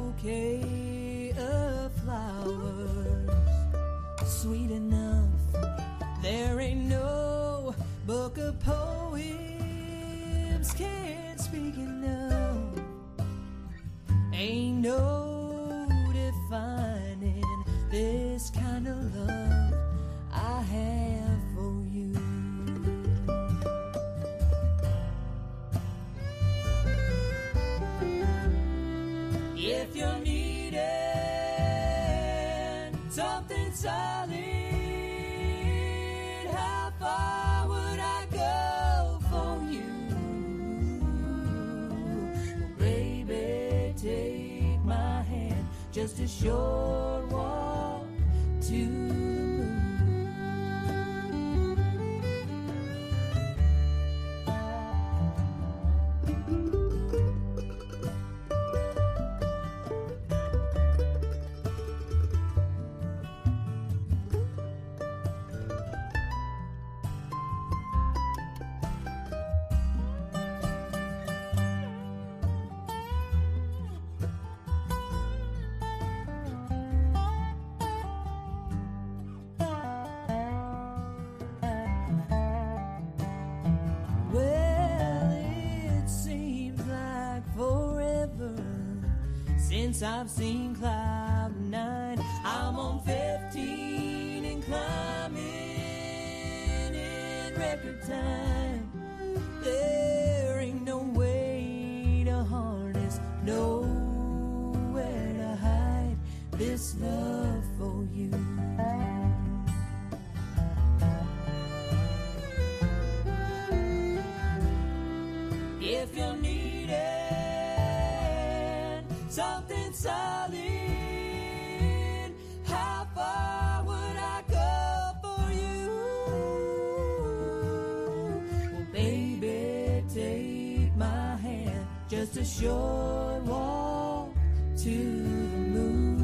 bouquet of flowers sweet enough. There ain't no book of poems can't speak enough. Ain't no defining this kind of love I have for you. If you're needing something solid, how far would I go for you? Well, baby, take my hand, just a short walk to the moon. Since I've seen cloud 9, I'm on 15 and climbing in record time. There ain't no way to harness, nowhere to hide this love for you. If you're needing something solid, how far would I go for you? Well, baby, take my hand, just a short walk to the moon.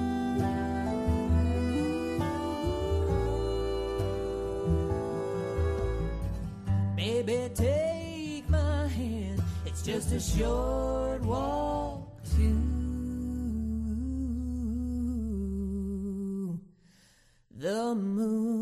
Baby, take my hand, it's just a short walk to the moon.